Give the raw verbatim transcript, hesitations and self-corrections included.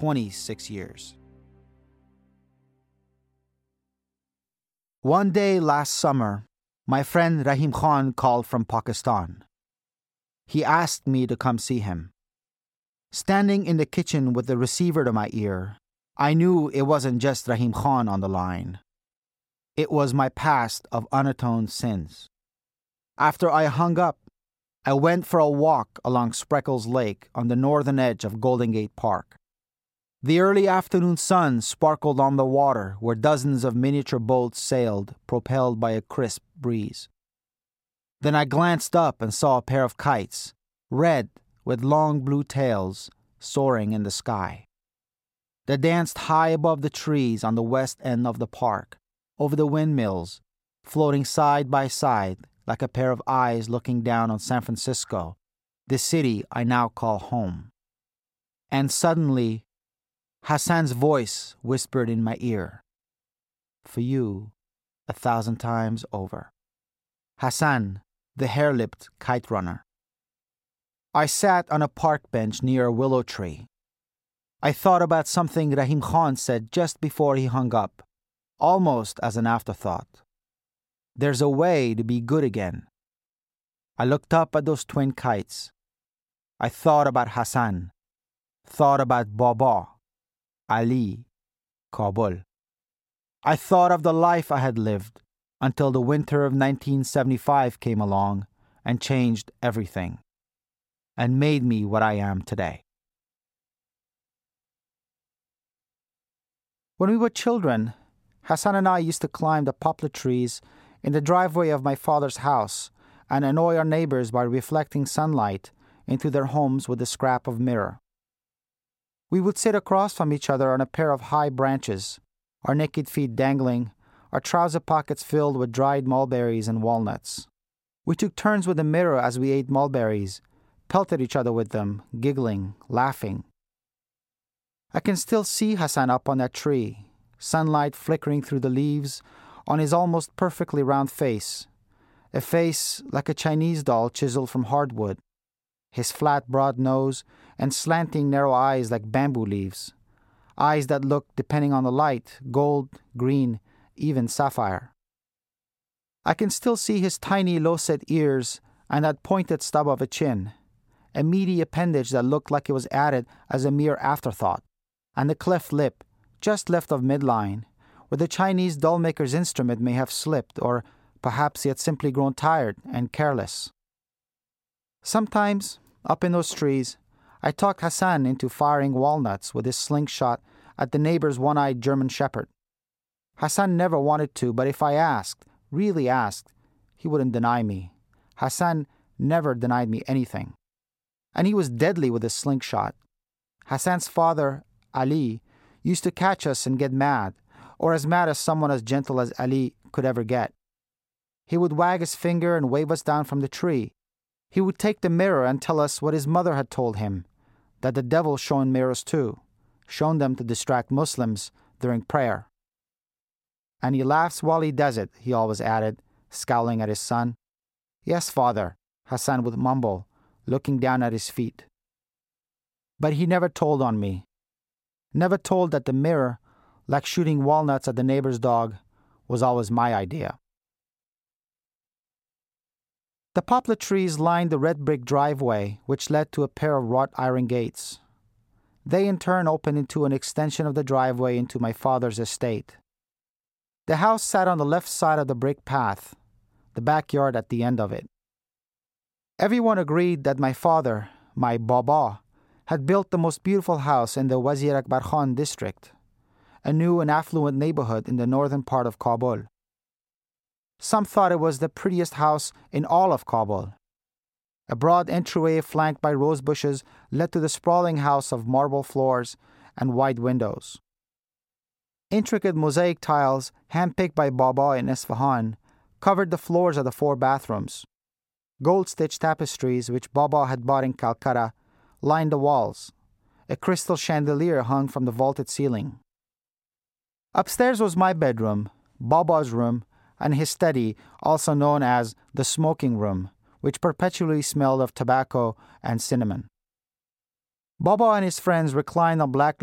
twenty-six years. One day last summer, my friend Rahim Khan called from Pakistan. He asked me to come see him. Standing in the kitchen with the receiver to my ear, I knew it wasn't just Rahim Khan on the line. It was my past of unatoned sins. After I hung up, I went for a walk along Spreckles Lake on the northern edge of Golden Gate Park. The early afternoon sun sparkled on the water where dozens of miniature boats sailed, propelled by a crisp breeze. Then I glanced up and saw a pair of kites, red with long blue tails, soaring in the sky. They danced high above the trees on the west end of the park, over the windmills, floating side by side like a pair of eyes looking down on San Francisco, the city I now call home. And suddenly, Hassan's voice whispered in my ear, "For you, a thousand times over." Hassan, the hair-lipped kite runner. I sat on a park bench near a willow tree. I thought about something Rahim Khan said just before he hung up, almost as an afterthought. There's a way to be good again. I looked up at those twin kites. I thought about Hassan, thought about Baba, Ali, Kabul. I thought of the life I had lived until the winter of nineteen seventy-five came along and changed everything and made me what I am today. When we were children, Hassan and I used to climb the poplar trees in the driveway of my father's house and annoy our neighbors by reflecting sunlight into their homes with a scrap of mirror. We would sit across from each other on a pair of high branches, our naked feet dangling, our trouser pockets filled with dried mulberries and walnuts. We took turns with the mirror as we ate mulberries, pelted each other with them, giggling, laughing. I can still see Hassan up on that tree, sunlight flickering through the leaves on his almost perfectly round face, a face like a Chinese doll chiseled from hardwood, his flat, broad nose and slanting, narrow eyes like bamboo leaves, eyes that look, depending on the light, gold, green, even sapphire. I can still see his tiny, low-set ears and that pointed stub of a chin, a meaty appendage that looked like it was added as a mere afterthought, and the cleft lip, just left of midline, where the Chinese doll-maker's instrument may have slipped, or perhaps he had simply grown tired and careless. Sometimes, up in those trees, I talked Hassan into firing walnuts with his slingshot at the neighbor's one-eyed German shepherd. Hassan never wanted to, but if I asked, really asked, he wouldn't deny me. Hassan never denied me anything. And he was deadly with his slingshot. Hassan's father, Ali, used to catch us and get mad, or as mad as someone as gentle as Ali could ever get. He would wag his finger and wave us down from the tree. He would take the mirror and tell us what his mother had told him, that the devil shone mirrors too, shown them to distract Muslims during prayer. And he laughs while he does it, he always added, scowling at his son. Yes, father, Hassan would mumble, looking down at his feet. But he never told on me. Never told that the mirror, like shooting walnuts at the neighbor's dog, was always my idea. The poplar trees lined the red brick driveway, which led to a pair of wrought iron gates. They in turn opened into an extension of the driveway into my father's estate. The house sat on the left side of the brick path, the backyard at the end of it. Everyone agreed that my father, my Baba, had built the most beautiful house in the Wazir Akbar Khan district, a new and affluent neighborhood in the northern part of Kabul. Some thought it was the prettiest house in all of Kabul. A broad entryway flanked by rose bushes led to the sprawling house of marble floors and wide windows. Intricate mosaic tiles, handpicked by Baba in Isfahan, covered the floors of the four bathrooms. Gold-stitched tapestries, which Baba had bought in Calcutta, lined the walls. A crystal chandelier hung from the vaulted ceiling. Upstairs was my bedroom, Baba's room, and his study, also known as the smoking room, which perpetually smelled of tobacco and cinnamon. Baba and his friends reclined on black